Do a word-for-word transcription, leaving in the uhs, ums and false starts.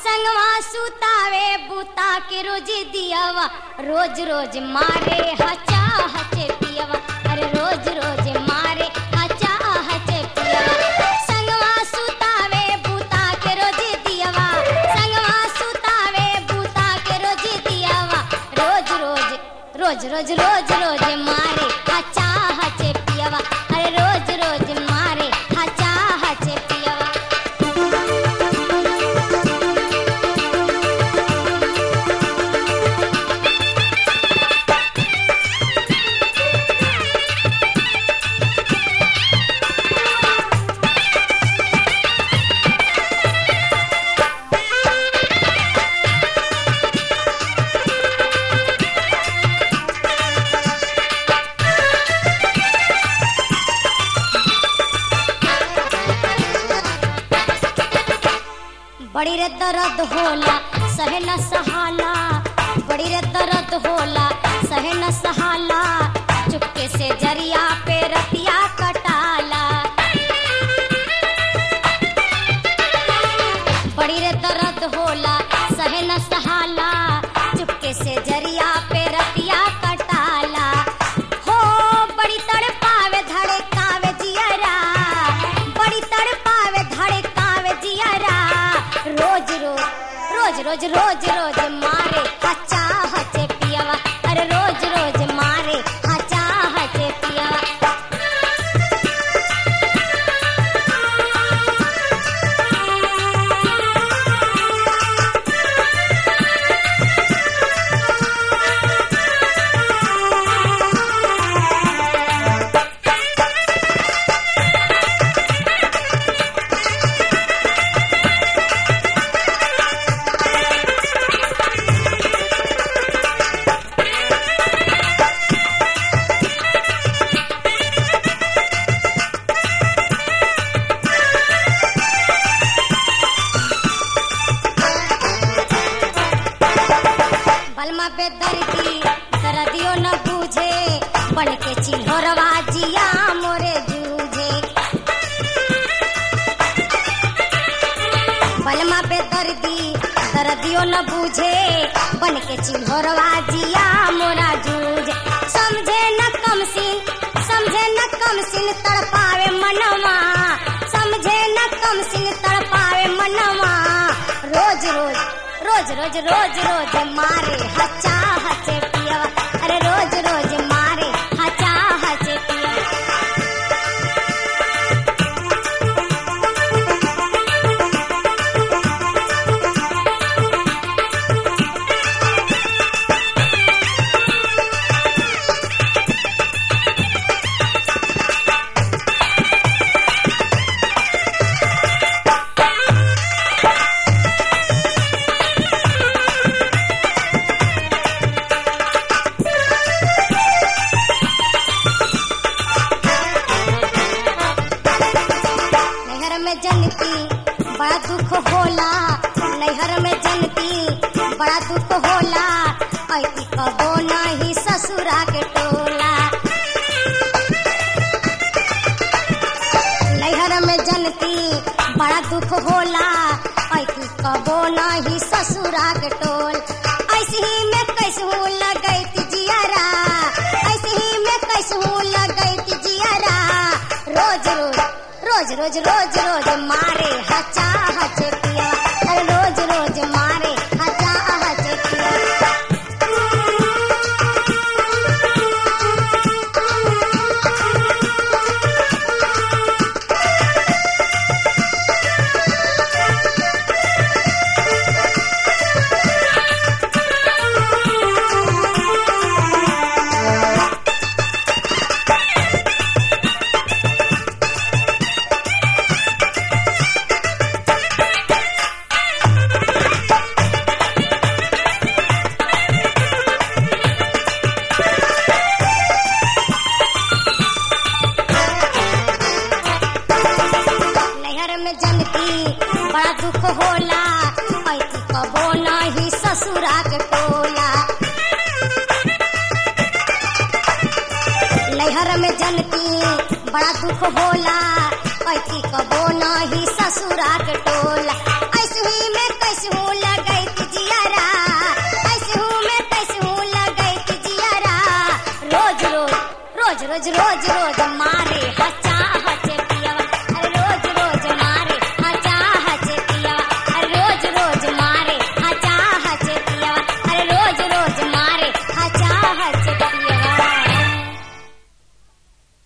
संगवा सुतावे बुता के रोज दियावा रोज रोज मारे हचा हचे पियवा अरे रोज रोज मारे हचा हचे पियवा संगवा सुतावे बुता के रोज दियावा संगवा सुतावे बुता के रोज दियावा रोज रोज रोज रोज रोज रोज मारे हचा हचे पियवा अरे रोज रोज मारे हचा हचे पियवा। बड़ी रे दर्द होला सहे न सहाला बड़ी रे दर्द होला सहे न सहाला चुपके से जरिया पे रतिया कटाला बड़ी रे दर्द होला सहे न सहाला चुपके से जरिया पे रतिया कटाला हो बड़ी तड़पावे धड़कावे जियरा बड़ी तड़पावे धड़कावे जियरा रोज रोज रोज रोज रोज रोज मारे हचा हचे पियवा अरे रोज रोज मारे हचा हचे पियवा। बलमा पे दर्दी दर्दियों न बूझे बन के चिल्होरवा जिया मोरे जूझे बलमा पे दर्दी दर्दियों न बूझे बन के चिल्होरवा जिया मोरा जूझे समझे न कम सिन समझे न कम सिन तड़पावे मनवा समझे न कम सिन तड़पावे मनवा रोज रोज रोज रोज रोज रोज मारे हचा हचे पियवा अरे रोज रोज मारे हचा हचे पियवा। जनती बड़ा दुख होला नैहर में जनती बड़ा दुख होला ऐती कबो नहीं ससुरा के टोला नैहर में जनती बड़ा दुख होला ऐती कबो नहीं ससुरा के टोल ऐसे ही में कैसहू लगैती जियारा ऐसे ही में कैसहू लगैती जियारा रोज रोज रोज रोज रोज रोज मारे हचा हचे पिया अरे रोज रोज मारे हचा हचे पिया। बड़ा दुख होला ऐती कबो नहीं ससुरा के टोला नैहर में जनती बड़ा दुख होला ऐती कबो नहीं ससुरा के टोला ऐसे ही में कैसे रोज रोज रोज मारे हचा